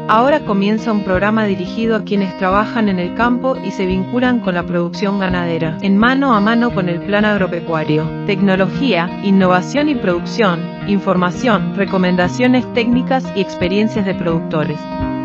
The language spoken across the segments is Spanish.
Ahora comienza un programa dirigido a quienes trabajan en el campo y se vinculan con la producción ganadera, en mano a mano con el plan agropecuario. Tecnología, innovación y producción, información, recomendaciones técnicas y experiencias de productores.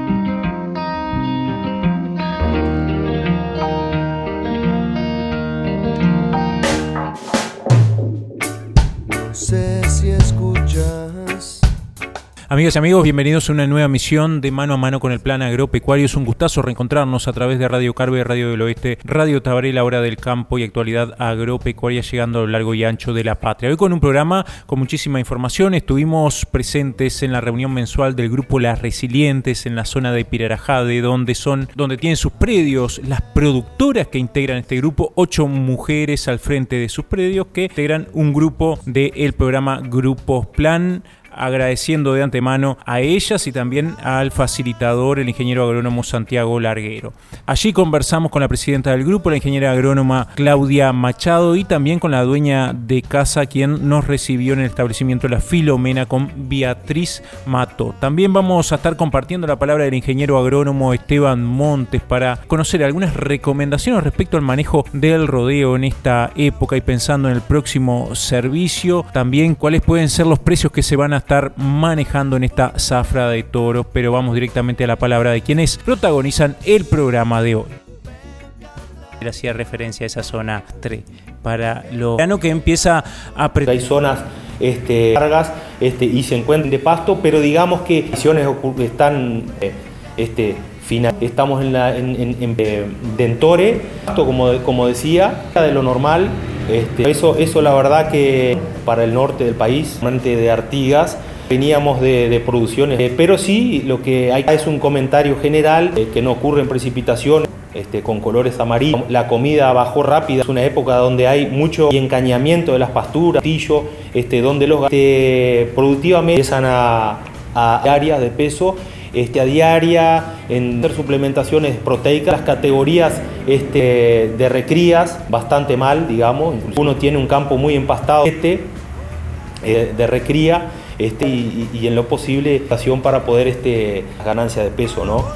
No sé si escuchas. Amigas y amigos, bienvenidos a una nueva emisión de Mano a Mano con el Plan Agropecuario. Es un gustazo reencontrarnos a través de Radio Carve, Radio del Oeste, Radio Tabaré, la hora del campo y actualidad agropecuaria llegando a lo largo y ancho de la patria. Hoy con un programa con muchísima información. Estuvimos presentes en la reunión mensual del grupo Las Resilientes en la zona de Pirarajade, donde tienen sus predios las productoras que integran este grupo, 8 mujeres al frente de sus predios que integran un grupo del programa Grupos Plan. Agradeciendo de antemano a ellas y también al facilitador, el ingeniero agrónomo Santiago Larguero. Allí conversamos con la presidenta del grupo, la ingeniera agrónoma Claudia Machado, y también con la dueña de casa, quien nos recibió en el establecimiento La Filomena, con Beatriz Mato. También vamos a estar compartiendo la palabra del ingeniero agrónomo Esteban Montes para conocer algunas recomendaciones respecto al manejo del rodeo en esta época y pensando en el próximo servicio. También cuáles pueden ser los precios que se van a estar manejando en esta zafra de toros, pero vamos directamente a la palabra de quienes protagonizan el programa de hoy. Hacía referencia a esa zona 3 para lo que empieza a hay zonas largas y se encuentran de pasto, pero digamos que las condiciones están estamos en Dentore, como decía, de lo normal. Eso la verdad que para el norte del país, de Artigas, veníamos de producciones, pero sí lo que hay es un comentario general que no ocurren precipitaciones con colores amarillos. La comida bajó rápida, es una época donde hay mucho encañamiento de las pasturas, donde los productivamente empiezan a áreas de peso a diaria, en hacer suplementaciones proteicas, las categorías de recrías bastante mal, digamos. Uno tiene un campo muy empastado de recría y en lo posible para poder ganancia de peso, ¿no?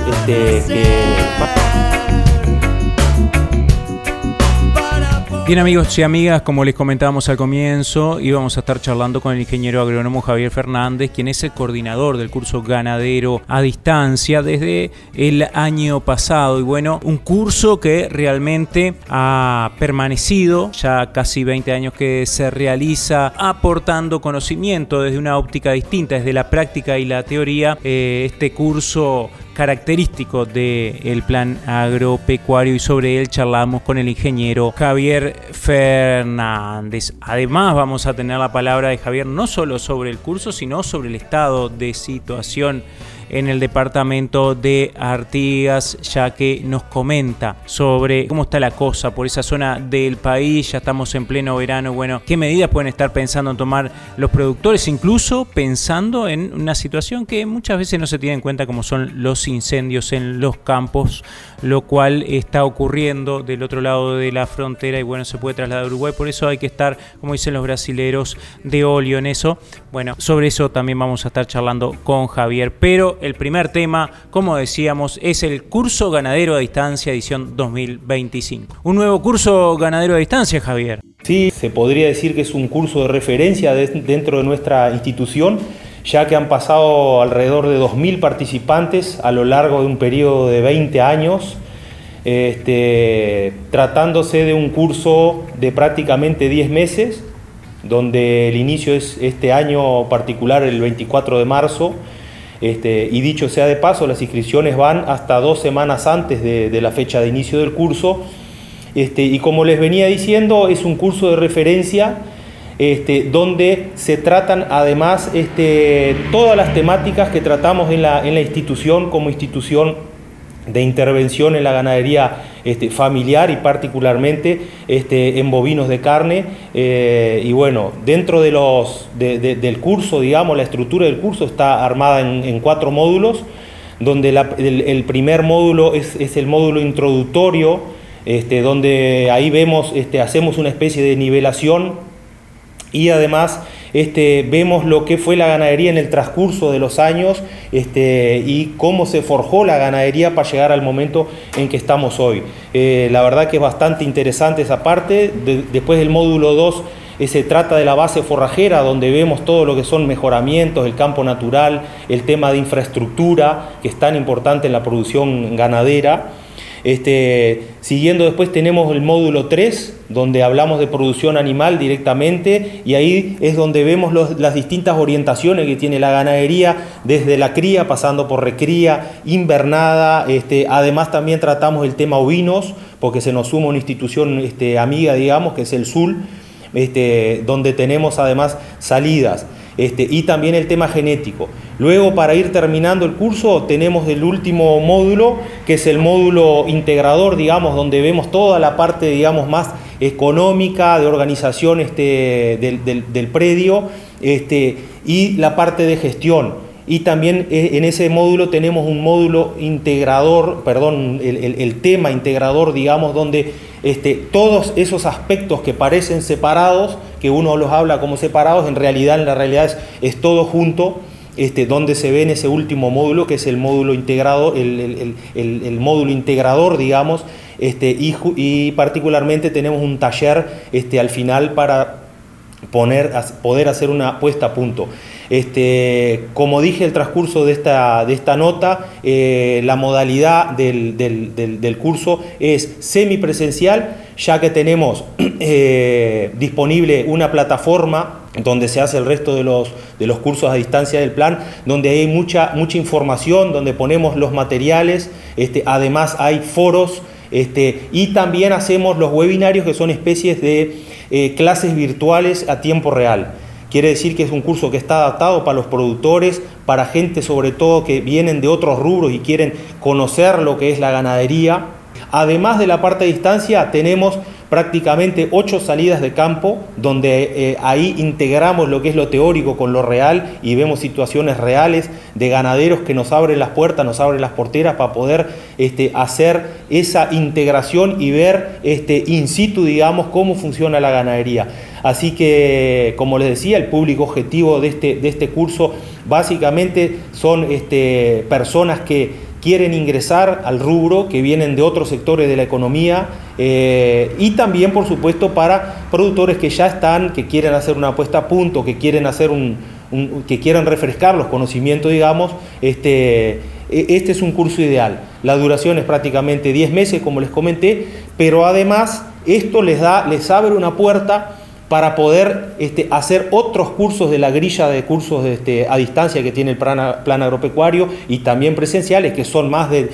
Bien, amigos y amigas, como les comentábamos al comienzo, íbamos a estar charlando con el ingeniero agrónomo Javier Fernández, quien es el coordinador del curso ganadero a distancia desde el año pasado. Y bueno, un curso que realmente ha permanecido ya casi 20 años que se realiza, aportando conocimiento desde una óptica distinta, desde la práctica y la teoría. Este curso característico del plan agropecuario, y sobre él charlamos con el ingeniero Javier Fernández. Además vamos a tener la palabra de Javier no solo sobre el curso, sino sobre el estado de situación en el departamento de Artigas, ya que nos comenta sobre cómo está la cosa por esa zona del país. Ya estamos en pleno verano. Bueno, qué medidas pueden estar pensando en tomar los productores, incluso pensando en una situación que muchas veces no se tiene en cuenta, como son los incendios en los campos, lo cual está ocurriendo del otro lado de la frontera y bueno, se puede trasladar a Uruguay. Por eso hay que estar, como dicen los brasileros, de óleo en eso. Bueno, sobre eso también vamos a estar charlando con Javier, pero el primer tema, como decíamos, es el curso ganadero a distancia edición 2025. Un nuevo curso ganadero a distancia, Javier. Sí, se podría decir que es un curso de referencia dentro de nuestra institución, ya que han pasado alrededor de 2.000 participantes a lo largo de un periodo de 20 años, tratándose de un curso de prácticamente 10 meses, donde el inicio es este año particular, el 24 de marzo, y dicho sea de paso, las inscripciones van hasta 2 semanas antes de la fecha de inicio del curso, y como les venía diciendo, es un curso de referencia donde se tratan además todas las temáticas que tratamos en la institución como institución de intervención en la ganadería familiar y particularmente en bovinos de carne. Y bueno, dentro del curso, digamos, la estructura del curso está armada en 4 módulos, donde el primer módulo es el módulo introductorio, donde ahí vemos, hacemos una especie de nivelación y además vemos lo que fue la ganadería en el transcurso de los años y cómo se forjó la ganadería para llegar al momento en que estamos hoy. La verdad que es bastante interesante esa parte. Después del módulo 2 se trata de la base forrajera, donde vemos todo lo que son mejoramientos, el campo natural, el tema de infraestructura, que es tan importante en la producción ganadera. Siguiendo después tenemos el módulo 3, donde hablamos de producción animal directamente, y ahí es donde vemos las distintas orientaciones que tiene la ganadería, desde la cría, pasando por recría, invernada. Además también tratamos el tema ovinos, porque se nos suma una institución amiga, digamos, que es el SUL, donde tenemos además salidas, y también el tema genético. Luego, para ir terminando el curso, tenemos el último módulo, que es el módulo integrador, digamos, donde vemos toda la parte, digamos, más económica, de organización del predio, y la parte de gestión. Y también en ese módulo tenemos un módulo integrador, el tema integrador, digamos, donde todos esos aspectos que parecen separados, que uno los habla como separados, en la realidad es todo junto, donde se ve en ese último módulo, que es el módulo integrador, el módulo integrador, digamos, y particularmente tenemos un taller al final para poder hacer una puesta a punto. Como dije, el transcurso de esta nota, la modalidad del curso es semipresencial, ya que tenemos disponible una plataforma donde se hace el resto de los cursos a distancia del plan, donde hay mucha información, donde ponemos los materiales, además hay foros, y también hacemos los webinarios, que son especies de clases virtuales a tiempo real. Quiere decir que es un curso que está adaptado para los productores, para gente sobre todo que vienen de otros rubros y quieren conocer lo que es la ganadería. Además de la parte de distancia, tenemos prácticamente 8 salidas de campo, donde ahí integramos lo que es lo teórico con lo real y vemos situaciones reales de ganaderos que nos abren las puertas, nos abren las porteras para poder hacer esa integración y ver in situ, digamos, cómo funciona la ganadería. Así que, como les decía, el público objetivo de este curso básicamente son personas que quieren ingresar al rubro, que vienen de otros sectores de la economía, y también, por supuesto, para productores que ya están, que quieren hacer una puesta a punto, que quieren hacer que quieren refrescar los conocimientos, digamos. Este es un curso ideal. La duración es prácticamente 10 meses, como les comenté, pero además esto les abre una puerta para poder hacer otros cursos de la grilla de cursos a distancia que tiene el plan agropecuario, y también presenciales, que son más de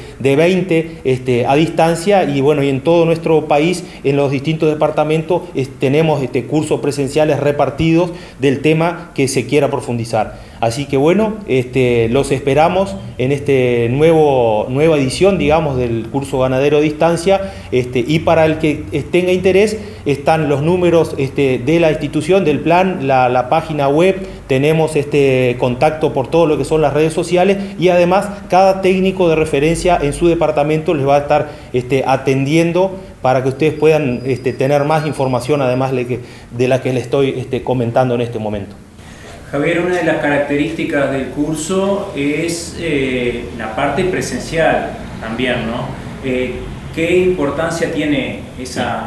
20 a distancia, y bueno, y en todo nuestro país, en los distintos departamentos, tenemos cursos presenciales repartidos del tema que se quiera profundizar. Así que bueno, los esperamos en nueva edición, digamos, del curso ganadero a distancia, y para el que tenga interés, están los números de la institución, del plan, la página web, tenemos contacto por todo lo que son las redes sociales, y además cada técnico de referencia en su departamento les va a estar atendiendo para que ustedes puedan tener más información, además de la que les estoy comentando en este momento. Javier, una de las características del curso es la parte presencial también, ¿no? ¿Qué importancia tiene esa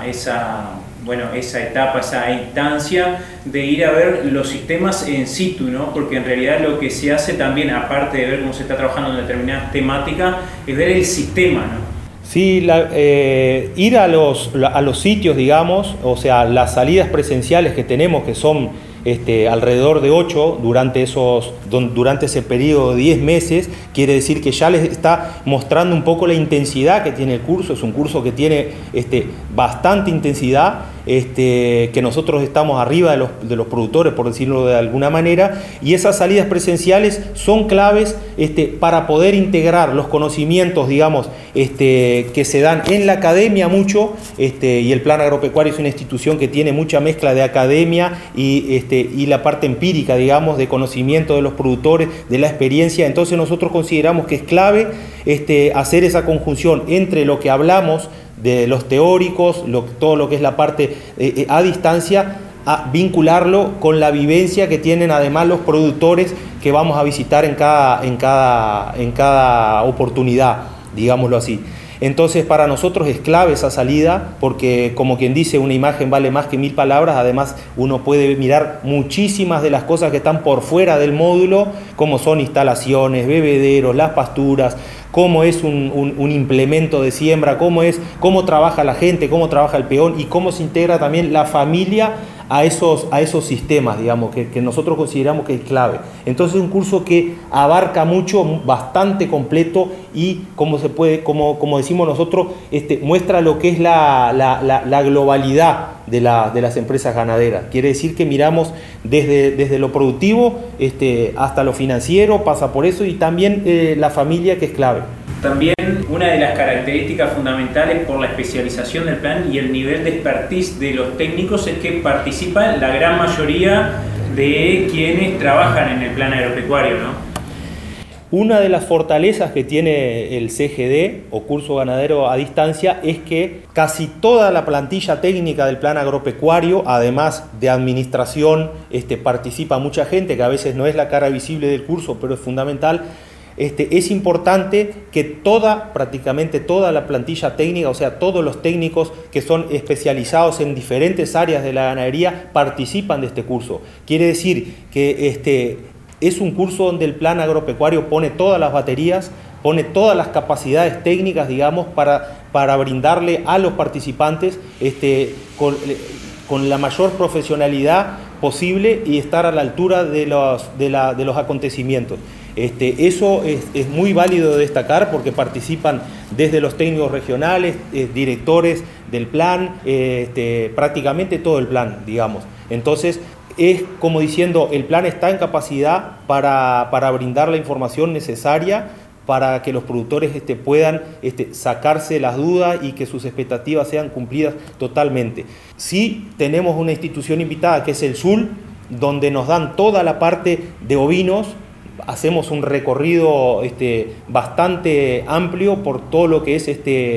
etapa, esa instancia de ir a ver los sistemas en situ, ¿no? Porque en realidad lo que se hace también, aparte de ver cómo se está trabajando en determinadas temáticas, es ver el sistema, ¿no? Sí, ir a los sitios, digamos, o sea, las salidas presenciales que tenemos, que son alrededor de 8 durante ese periodo de 10 meses, quiere decir que ya les está mostrando un poco la intensidad que tiene el curso. Es un curso que tiene bastante intensidad, que nosotros estamos arriba de los productores, por decirlo de alguna manera, y esas salidas presenciales son claves para poder integrar los conocimientos, digamos, que se dan en la academia mucho, y el plan agropecuario es una institución que tiene mucha mezcla de academia y la parte empírica, digamos, de conocimiento de los productores, de la experiencia. Entonces nosotros consideramos que es clave hacer esa conjunción entre lo que hablamos de los teóricos, todo lo que es la parte a distancia, a vincularlo con la vivencia que tienen además los productores que vamos a visitar en cada oportunidad, digámoslo así. Entonces para nosotros es clave esa salida porque, como quien dice, una imagen vale más que 1000 palabras. Además uno puede mirar muchísimas de las cosas que están por fuera del módulo, como son instalaciones, bebederos, las pasturas, cómo es un implemento de siembra, cómo trabaja la gente, cómo trabaja el peón y cómo se integra también la familia a esos sistemas, digamos, que nosotros consideramos que es clave. Entonces es un curso que abarca mucho, bastante completo y como decimos nosotros, muestra lo que es la globalidad de las empresas ganaderas. Quiere decir que miramos desde lo productivo hasta lo financiero, pasa por eso, y también la familia, que es clave. También una de las características fundamentales por la especialización del plan y el nivel de expertise de los técnicos es que participan la gran mayoría de quienes trabajan en el plan agropecuario, ¿no? Una de las fortalezas que tiene el CGD o curso ganadero a distancia es que casi toda la plantilla técnica del plan agropecuario, además de administración, participa mucha gente que a veces no es la cara visible del curso, pero es fundamental. Es importante que prácticamente toda la plantilla técnica, o sea, todos los técnicos que son especializados en diferentes áreas de la ganadería participan de este curso. Quiere decir que es un curso donde el plan agropecuario pone todas las baterías, pone todas las capacidades técnicas, digamos, para brindarle a los participantes con la mayor profesionalidad posible y estar a la altura de los acontecimientos. Eso es muy válido de destacar porque participan desde los técnicos regionales, directores del plan, prácticamente todo el plan, digamos. Entonces, es como diciendo, el plan está en capacidad para brindar la información necesaria para que los productores puedan sacarse las dudas y que sus expectativas sean cumplidas totalmente. Sí tenemos una institución invitada que es el SUL, donde nos dan toda la parte de ovinos. Hacemos un recorrido bastante amplio por todo lo que es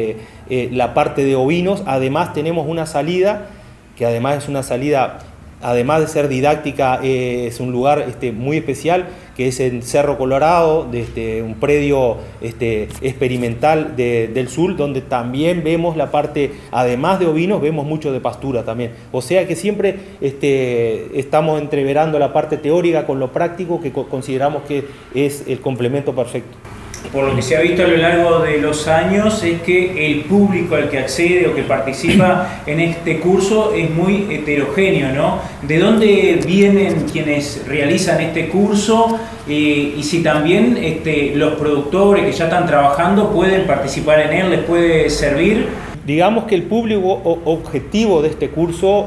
la parte de ovinos. Además tenemos una salida, que además es una salida, además de ser didáctica, es un lugar muy especial, que es en Cerro Colorado, un predio experimental del sur, donde también vemos la parte, además de ovinos, vemos mucho de pastura también. O sea que siempre estamos entreverando la parte teórica con lo práctico, que consideramos que es el complemento perfecto. Por lo que se ha visto a lo largo de los años es que el público al que accede o que participa en este curso es muy heterogéneo, ¿no? ¿De dónde vienen quienes realizan este curso? Y si también los productores que ya están trabajando pueden participar en él, ¿les puede servir? Digamos que el público objetivo de este curso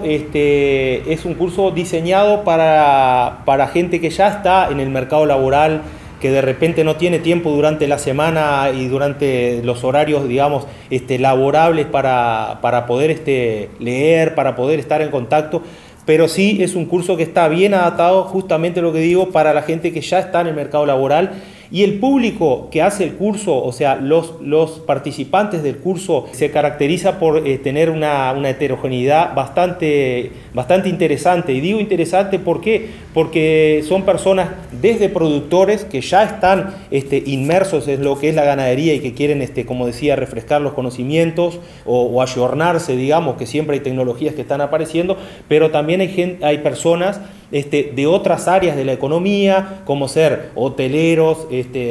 es un curso diseñado para gente que ya está en el mercado laboral, que de repente no tiene tiempo durante la semana y durante los horarios, digamos, laborables para poder leer, para poder estar en contacto, pero sí es un curso que está bien adaptado, justamente lo que digo, para la gente que ya está en el mercado laboral. Y el público que hace el curso, o sea, los participantes del curso, se caracteriza por tener una heterogeneidad bastante interesante. Y digo interesante, ¿por qué? Porque son personas desde productores que ya están inmersos en lo que es la ganadería y que quieren, como decía, refrescar los conocimientos o ayornarse, digamos, que siempre hay tecnologías que están apareciendo, pero también hay personas de otras áreas de la economía, como ser hoteleros,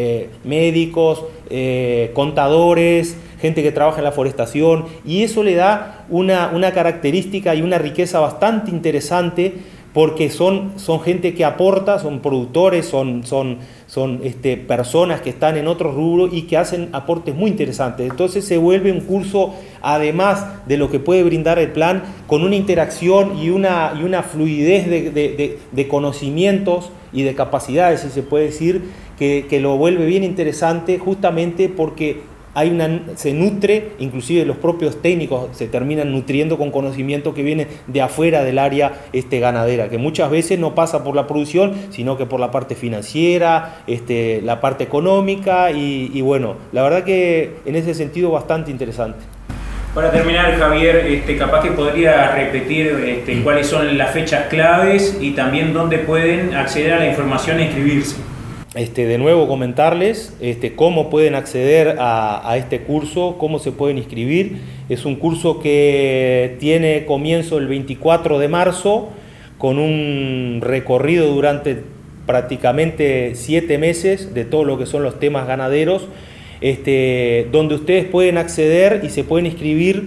médicos, contadores, gente que trabaja en la forestación, y eso le da una característica y una riqueza bastante interesante, porque son gente que aporta, son productores, son personas que están en otros rubros y que hacen aportes muy interesantes. Entonces se vuelve un curso, además de lo que puede brindar el plan, con una interacción y una fluidez de conocimientos y de capacidades, si se puede decir, que lo vuelve bien interesante, justamente porque se nutre, inclusive los propios técnicos se terminan nutriendo con conocimiento que viene de afuera del área ganadera, que muchas veces no pasa por la producción, sino que por la parte financiera, la parte económica y bueno, la verdad que en ese sentido bastante interesante. Para terminar, Javier, capaz que podría repetir cuáles son las fechas claves y también dónde pueden acceder a la información e inscribirse. De nuevo comentarles cómo pueden acceder a este curso, cómo se pueden inscribir. Es un curso que tiene comienzo el 24 de marzo con un recorrido durante prácticamente 7 meses de todo lo que son los temas ganaderos, donde ustedes pueden acceder y se pueden inscribir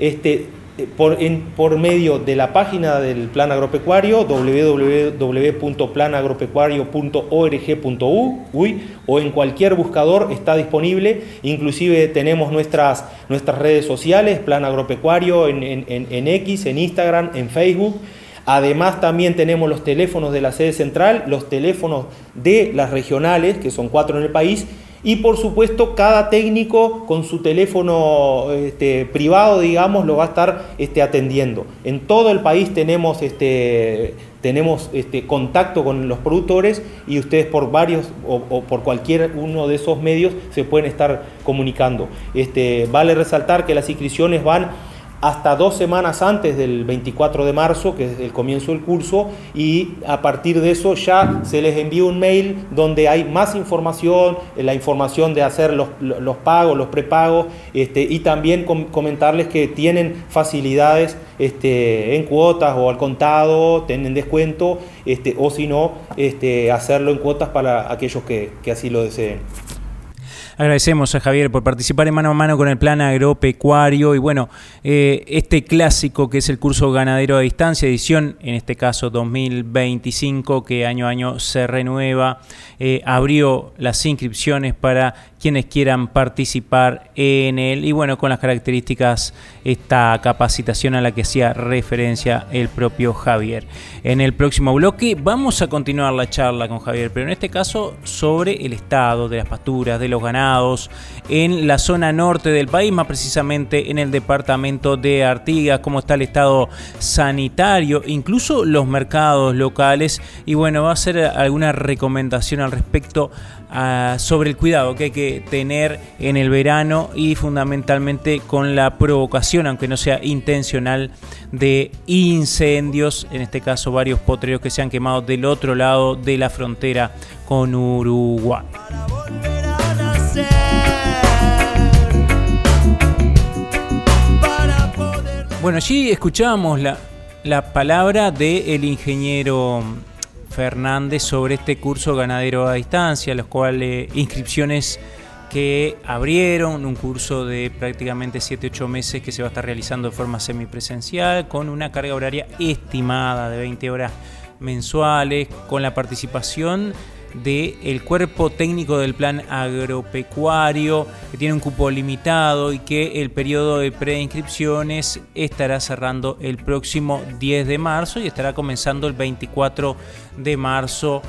por medio de la página del Plan Agropecuario, www.planagropecuario.org.uy, o en cualquier buscador está disponible. Inclusive tenemos nuestras redes sociales, Plan Agropecuario en X, en Instagram, en Facebook. Además también tenemos los teléfonos de la sede central, los teléfonos de las regionales, que son 4 en el país, y por supuesto cada técnico con su teléfono privado, digamos, lo va a estar atendiendo. En todo el país tenemos contacto con los productores, y ustedes por varios o por cualquier uno de esos medios se pueden estar comunicando. Vale resaltar que las inscripciones van hasta 2 semanas antes del 24 de marzo, que es el comienzo del curso, y a partir de eso ya se les envía un mail donde hay más información, la información de hacer los pagos, los prepagos, y también comentarles que tienen facilidades en cuotas o al contado, tienen descuento, o si no, hacerlo en cuotas para aquellos que así lo deseen. Agradecemos a Javier por participar en Mano a Mano con el Plan Agropecuario y bueno, este clásico que es el curso ganadero a distancia, edición en este caso 2025, que año a año se renueva, abrió las inscripciones para quienes quieran participar en él y bueno, con las características, esta capacitación a la que hacía referencia el propio Javier. En el próximo bloque vamos a continuar la charla con Javier, pero en este caso sobre el estado de las pasturas, de los ganados en la zona norte del país, más precisamente en el departamento de Artigas, cómo está el estado sanitario, incluso los mercados locales y bueno, va a hacer alguna recomendación al respecto sobre el cuidado que hay que tener en el verano y fundamentalmente con la provocación, aunque no sea intencional, de incendios, en este caso varios potreros que se han quemado del otro lado de la frontera con Uruguay. Bueno, allí escuchábamos la palabra del ingeniero Fernández sobre este curso ganadero a distancia, los cuales inscripciones que abrieron, un curso de prácticamente 7-8 meses que se va a estar realizando de forma semipresencial, con una carga horaria estimada de 20 horas mensuales, con la participación del cuerpo técnico del Plan Agropecuario, que tiene un cupo limitado y que el periodo de preinscripciones estará cerrando el próximo 10 de marzo y estará comenzando el 24 de marzo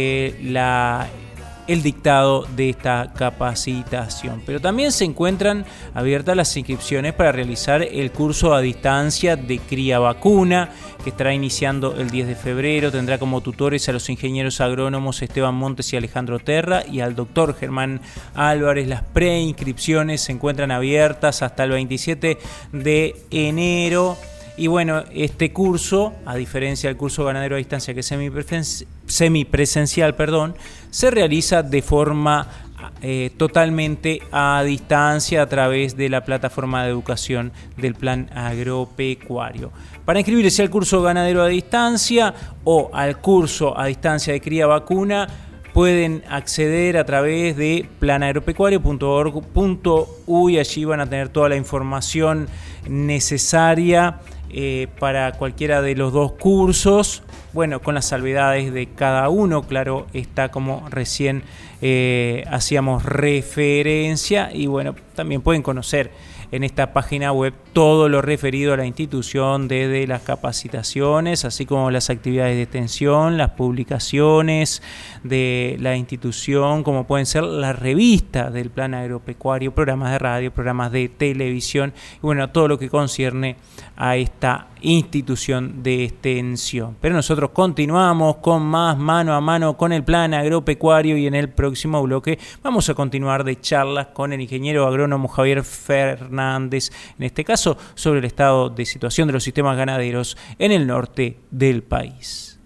el dictado de esta capacitación. Pero también se encuentran abiertas las inscripciones para realizar el curso a distancia de cría vacuna, que estará iniciando el 10 de febrero. Tendrá como tutores a los ingenieros agrónomos Esteban Montes y Alejandro Terra y al doctor Germán Álvarez. Las preinscripciones se encuentran abiertas hasta el 27 de enero. Y bueno, este curso, a diferencia del curso ganadero a distancia que es semipresencial, se realiza de forma totalmente a distancia a través de la plataforma de educación del Plan Agropecuario. Para inscribirse al curso ganadero a distancia o al curso a distancia de cría vacuna, pueden acceder a través de planagropecuario.org.uy. Allí van a tener toda la información necesaria para cualquiera de los dos cursos, bueno, con las salvedades de cada uno, claro, está como recién hacíamos referencia y bueno, también pueden conocer en esta página web todo lo referido a la institución, desde las capacitaciones, así como las actividades de extensión, las publicaciones de la institución, como pueden ser la revista del Plan Agropecuario, programas de radio, programas de televisión y bueno, todo lo que concierne a esta institución de extensión. Pero nosotros continuamos con más Mano a Mano con el Plan Agropecuario y en el próximo bloque vamos a continuar de charlas con el ingeniero agrónomo agrónomo Javier Fernández, en este caso sobre el estado de situación de los sistemas ganaderos en el norte del país.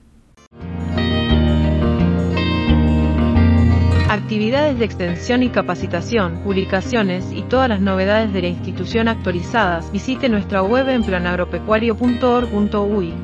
Actividades de extensión y capacitación, publicaciones y todas las novedades de la institución actualizadas, visite nuestra web en planagropecuario.org.uy.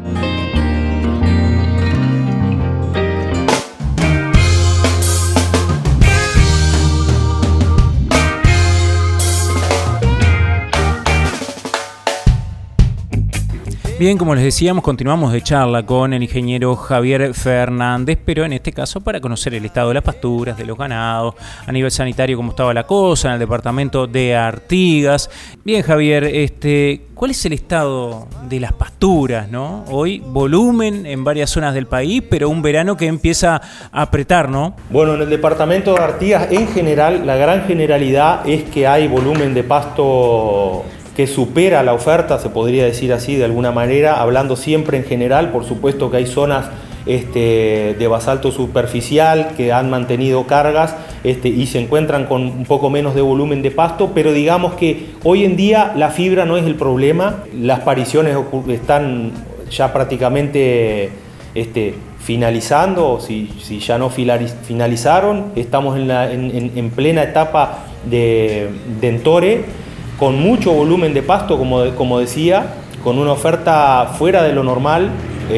Bien, como les decíamos, continuamos de charla con el ingeniero Javier Fernández, pero en este caso para conocer el estado de las pasturas, de los ganados, a nivel sanitario cómo estaba la cosa en el departamento de Artigas. Bien, Javier, ¿cuál es el estado de las pasturas, no? Hoy volumen en varias zonas del país, pero un verano que empieza a apretar, ¿no? Bueno, en el departamento de Artigas, en general, la gran generalidad es que hay volumen de pasto que supera la oferta, se podría decir así de alguna manera, hablando siempre en general. Por supuesto que hay zonas de basalto superficial que han mantenido cargas y se encuentran con un poco menos de volumen de pasto, pero digamos que hoy en día la fibra no es el problema, las pariciones están ya prácticamente finalizando, si ya no finalizaron, estamos en plena etapa de entore, con mucho volumen de pasto, como decía, con una oferta fuera de lo normal,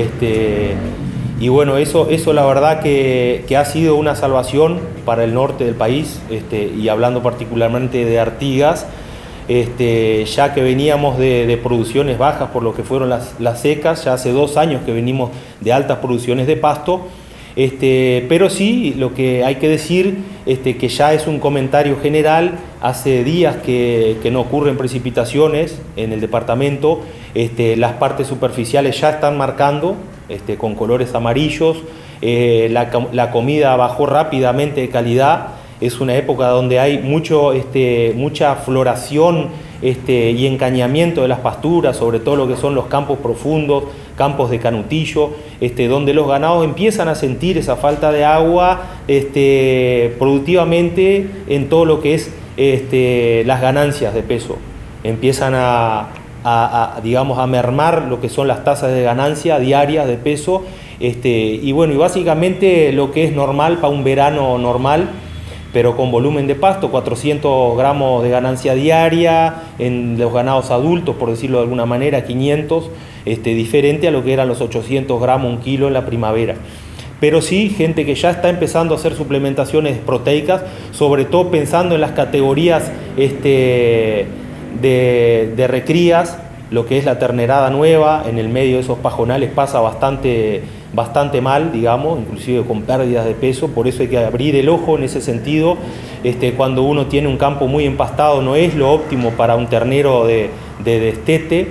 y bueno, eso la verdad que ha sido una salvación para el norte del país, y hablando particularmente de Artigas, ya que veníamos de producciones bajas por lo que fueron las secas, ya hace 2 años que venimos de altas producciones de pasto. Pero sí, lo que hay que decir, que ya es un comentario general, hace días que no ocurren precipitaciones en el departamento, las partes superficiales ya están marcando con colores amarillos, la comida bajó rápidamente de calidad, es una época donde hay mucha floración y encañamiento de las pasturas, sobre todo lo que son los campos profundos, campos de canutillo, donde los ganados empiezan a sentir esa falta de agua productivamente en todo lo que es las ganancias de peso. Empiezan a mermar lo que son las tasas de ganancia diarias de peso, y bueno, y básicamente lo que es normal para un verano normal, pero con volumen de pasto, 400 gramos de ganancia diaria, en los ganados adultos, por decirlo de alguna manera, 500, diferente a lo que eran los 800 gramos, 1 kilo en la primavera. Pero sí, gente que ya está empezando a hacer suplementaciones proteicas, sobre todo pensando en las categorías de recrías, lo que es la ternerada nueva, en el medio de esos pajonales pasa bastante mal, digamos, inclusive con pérdidas de peso, por eso hay que abrir el ojo en ese sentido. Cuando uno tiene un campo muy empastado no es lo óptimo para un ternero de destete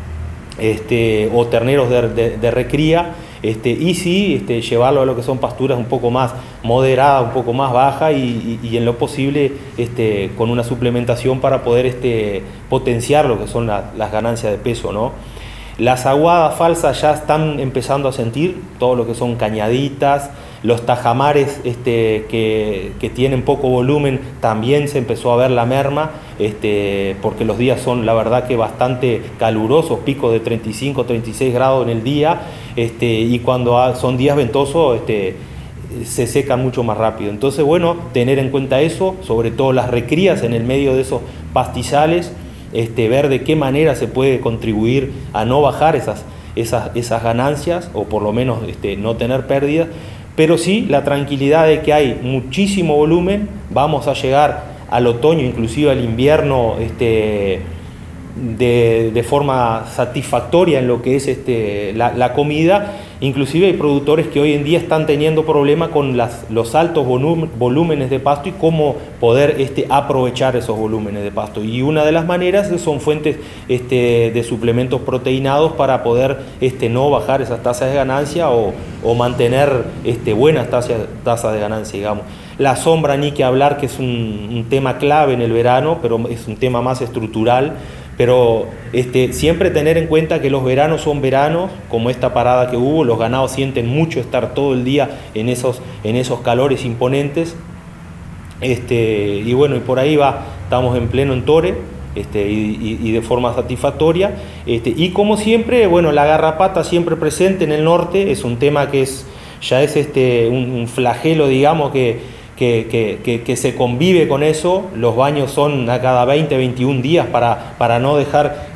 o terneros de recría, y sí llevarlo a lo que son pasturas un poco más moderadas, un poco más bajas y en lo posible con una suplementación para poder potenciar lo que son las ganancias de peso, ¿no? Las aguadas falsas ya están empezando a sentir todo lo que son cañaditas, los tajamares que tienen poco volumen también se empezó a ver la merma, porque los días son la verdad que bastante calurosos, picos de 35, 36 grados en el día, y cuando son días ventosos se secan mucho más rápido. Entonces, bueno, tener en cuenta eso, sobre todo las recrías en el medio de esos pastizales, ver de qué manera se puede contribuir a no bajar esas ganancias, o por lo menos no tener pérdidas, pero sí la tranquilidad de que hay muchísimo volumen, vamos a llegar al otoño, inclusive al invierno, de forma satisfactoria en lo que es la comida. Inclusive hay productores que hoy en día están teniendo problemas con los altos volúmenes de pasto y cómo poder aprovechar esos volúmenes de pasto. Y una de las maneras son fuentes de suplementos proteinados para poder no bajar esas tasas de ganancia o mantener buenas tasas de ganancia, digamos. La sombra, ni que hablar, que es un tema clave en el verano, pero es un tema más estructural. Pero siempre tener en cuenta que los veranos son veranos, como esta parada que hubo, los ganados sienten mucho estar todo el día en esos calores imponentes, y bueno, y por ahí va estamos en pleno entore, y de forma satisfactoria, y como siempre, bueno, la garrapata siempre presente en el norte, es un tema que ya es un flagelo, digamos, que se convive con eso. Los baños son a cada 20, 21 días para no dejar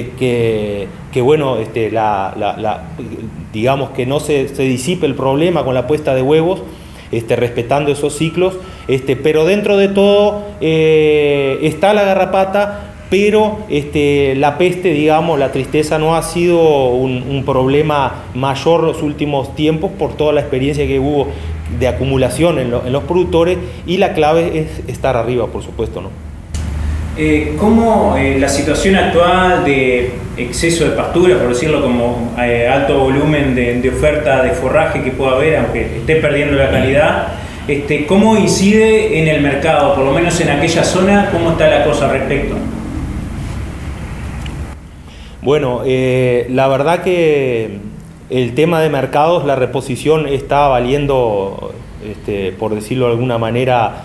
digamos que no se disipe el problema con la puesta de huevos, respetando esos ciclos, pero dentro de todo está la garrapata, pero la peste, digamos, la tristeza no ha sido un problema mayor los últimos tiempos por toda la experiencia que hubo de acumulación en los productores, y la clave es estar arriba, por supuesto, ¿no? ¿Cómo la situación actual de exceso de pastura, por decirlo, como alto volumen de oferta de forraje que pueda haber, aunque esté perdiendo la calidad, cómo incide en el mercado, por lo menos en aquella zona? ¿Cómo está la cosa al respecto? Bueno, la verdad que el tema de mercados, la reposición está valiendo, por decirlo de alguna manera,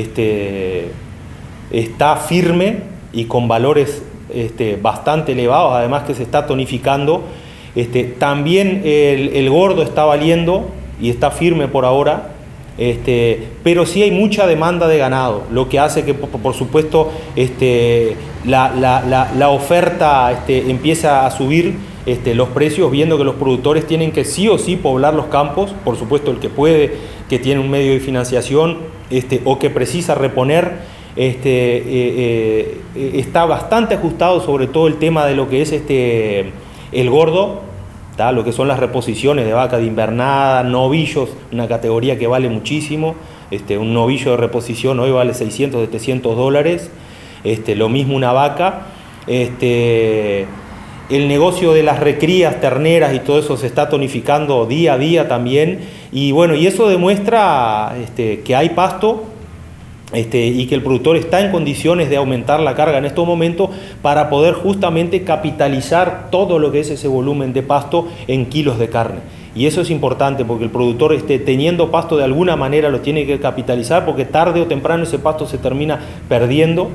está firme y con valores bastante elevados, además que se está tonificando. También el gordo está valiendo y está firme por ahora, pero sí hay mucha demanda de ganado, lo que hace que, por supuesto, la oferta empieza a subir los precios, viendo que los productores tienen que sí o sí poblar los campos, por supuesto el que puede, que tiene un medio de financiación, o que precisa reponer, está bastante ajustado, sobre todo el tema de lo que es el gordo, ¿tá? Lo que son las reposiciones de vaca de invernada, novillos, una categoría que vale muchísimo. Un novillo de reposición hoy vale $600, $700, lo mismo una vaca. El negocio de las recrías terneras y todo eso se está tonificando día a día también, y bueno, y eso demuestra que hay pasto, y que el productor está en condiciones de aumentar la carga en estos momentos para poder justamente capitalizar todo lo que es ese volumen de pasto en kilos de carne. Y eso es importante, porque el productor teniendo pasto de alguna manera lo tiene que capitalizar, porque tarde o temprano ese pasto se termina perdiendo.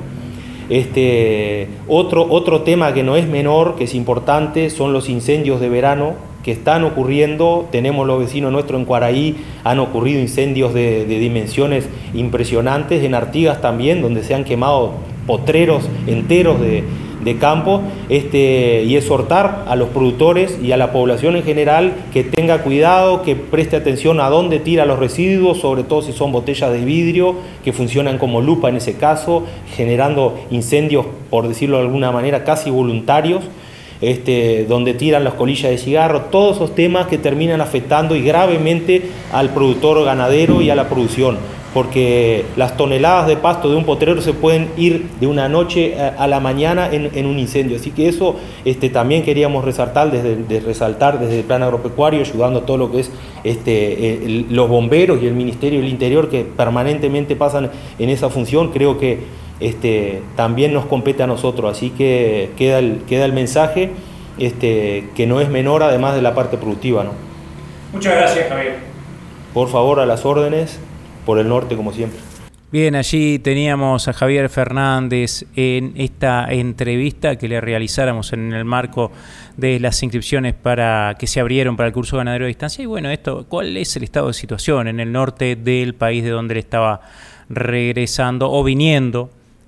Otro tema que no es menor, que es importante, son los incendios de verano que están ocurriendo. Tenemos los vecinos nuestros en Cuaraí, han ocurrido incendios de dimensiones impresionantes, en Artigas también, donde se han quemado potreros enteros de campo, y exhortar a los productores y a la población en general que tenga cuidado, que preste atención a dónde tira los residuos, sobre todo si son botellas de vidrio, que funcionan como lupa en ese caso, generando incendios, por decirlo de alguna manera, casi voluntarios, donde tiran las colillas de cigarro, todos esos temas que terminan afectando y gravemente al productor ganadero y a la producción, porque las toneladas de pasto de un potrero se pueden ir de una noche a la mañana en un incendio. Así que eso también queríamos resaltar desde el plan agropecuario, ayudando a todo lo que es los bomberos y el Ministerio del Interior, que permanentemente pasan en esa función. Creo que también nos compete a nosotros, así que queda el mensaje, que no es menor, además de la parte productiva, ¿no? Muchas gracias, Javier. Por favor, a las órdenes, por el norte como siempre. Bien, allí teníamos a Javier Fernández en esta entrevista que le realizáramos en el marco de las inscripciones que se abrieron para el curso ganadero a distancia. Y bueno, ¿cuál es el estado de situación en el norte del país de donde él estaba regresando o viniendo?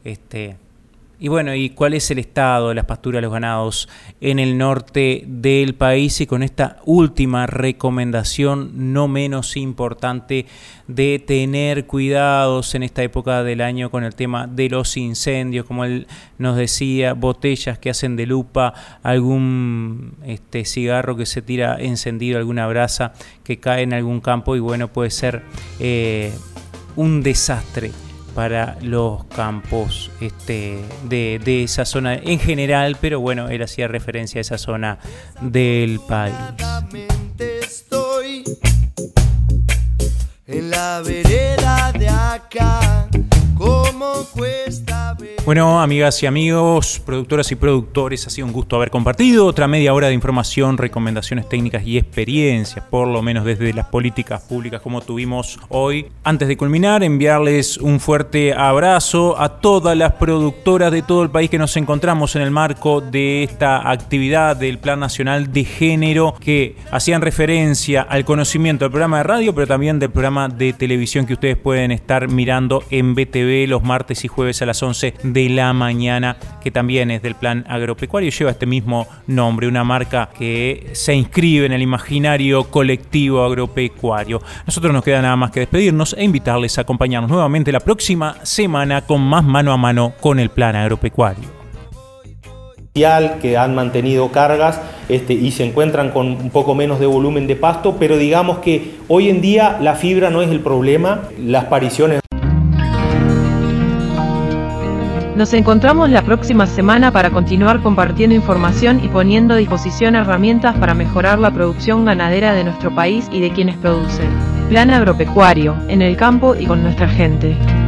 Y bueno, ¿y cuál es el estado de las pasturas de los ganados en el norte del país? Y con esta última recomendación, no menos importante, de tener cuidados en esta época del año con el tema de los incendios, como él nos decía, botellas que hacen de lupa, algún cigarro que se tira encendido, alguna brasa que cae en algún campo, y bueno, puede ser un desastre para los campos de esa zona en general, pero bueno, él hacía referencia a esa zona del país. Estoy en la vereda de acá, como cuesta ver. Bueno, amigas y amigos, productoras y productores, ha sido un gusto haber compartido otra media hora de información, recomendaciones técnicas y experiencias, por lo menos desde las políticas públicas como tuvimos hoy. Antes de culminar, enviarles un fuerte abrazo a todas las productoras de todo el país que nos encontramos en el marco de esta actividad del Plan Nacional de Género, que hacían referencia al conocimiento del programa de radio, pero también del programa de televisión que ustedes pueden estar mirando en BTV los martes y jueves a las 11 de la mañana, que también es del Plan Agropecuario, lleva este mismo nombre, una marca que se inscribe en el imaginario colectivo agropecuario. Nosotros nos queda nada más que despedirnos e invitarles a acompañarnos nuevamente la próxima semana con más mano a mano con el Plan Agropecuario. Que han mantenido cargas y se encuentran con un poco menos de volumen de pasto, pero digamos que hoy en día la fibra no es el problema, las pariciones. Nos encontramos la próxima semana para continuar compartiendo información y poniendo a disposición herramientas para mejorar la producción ganadera de nuestro país y de quienes producen. Plan Agropecuario, en el campo y con nuestra gente.